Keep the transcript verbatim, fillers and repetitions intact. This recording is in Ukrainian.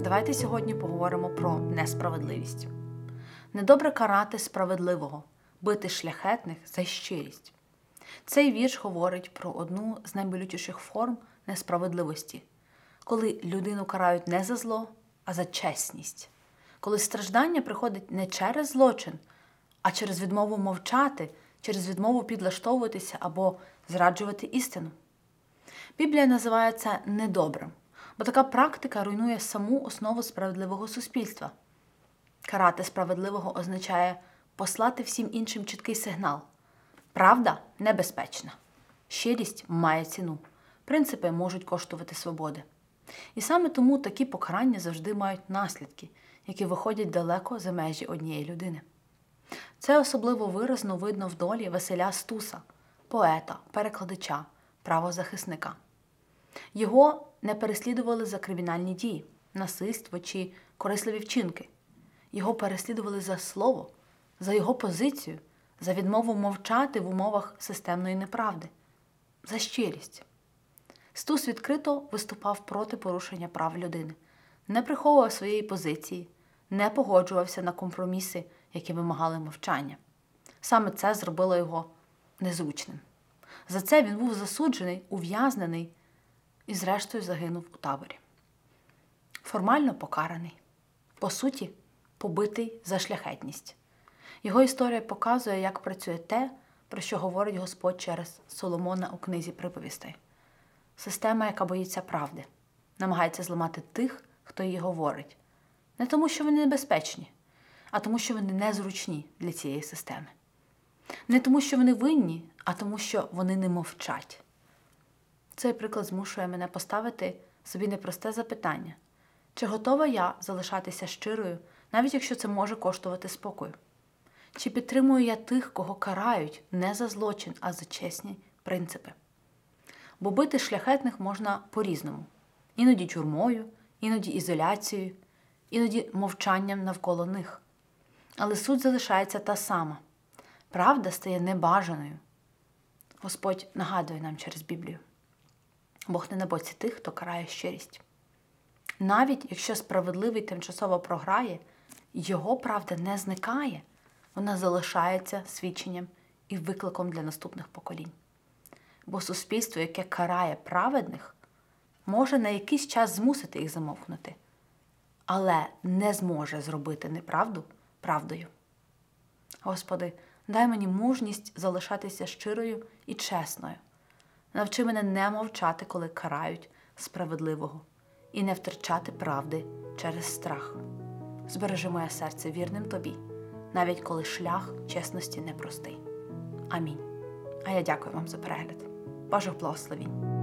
Давайте сьогодні поговоримо про несправедливість. Недобре карати справедливого, бити шляхетних за щирість. Цей вірш говорить про одну з найболючіших форм несправедливості, коли людину карають не за зло, а за чесність. Коли страждання приходить не через злочин, а через відмову мовчати, через відмову підлаштовуватися або зраджувати істину. Біблія називає це недобрим, бо така практика руйнує саму основу справедливого суспільства. Карати справедливого означає послати всім іншим чіткий сигнал. Правда небезпечна. Щирість має ціну. Принципи можуть коштувати свободи. І саме тому такі покарання завжди мають наслідки, які виходять далеко за межі однієї людини. Це особливо виразно видно в долі Василя Стуса, поета, перекладача, правозахисника. Його не переслідували за кримінальні дії, насильство чи корисливі вчинки. Його переслідували за слово, за його позицію, за відмову мовчати в умовах системної неправди, за щирість. Стус відкрито виступав проти порушення прав людини, не приховував своєї позиції, не погоджувався на компроміси, які вимагали мовчання. Саме це зробило його незручним. За це він був засуджений, ув'язнений і зрештою загинув у таборі. Формально покараний. По суті, побитий за шляхетність. Його історія показує, як працює те, про що говорить Господь через Соломона у книзі приповістей. Система, яка боїться правди, намагається зламати тих, хто її говорить. Не тому, що вони небезпечні, а тому, що вони незручні для цієї системи. Не тому, що вони винні, а тому, що вони не мовчать. Цей приклад змушує мене поставити собі непросте запитання. Чи готова я залишатися щирою, навіть якщо це може коштувати спокою? Чи підтримую я тих, кого карають не за злочин, а за чесні принципи? Бо бити шляхетних можна по-різному. Іноді тюрмою, іноді ізоляцією, іноді мовчанням навколо них. Але суть залишається та сама. Правда стає небажаною. Господь нагадує нам через Біблію. Бог не на боці тих, хто карає щирість. Навіть якщо справедливий тимчасово програє, його правда не зникає. Вона залишається свідченням і викликом для наступних поколінь. Бо суспільство, яке карає праведних, може на якийсь час змусити їх замовкнути, але не зможе зробити неправду правдою. Господи, дай мені мужність залишатися щирою і чесною. Навчи мене не мовчати, коли карають справедливого, і не втрачати правди через страх. Збережи моє серце вірним Тобі, навіть коли шлях чесності непростий. Амінь. А я дякую вам за перегляд. Божих благословінь.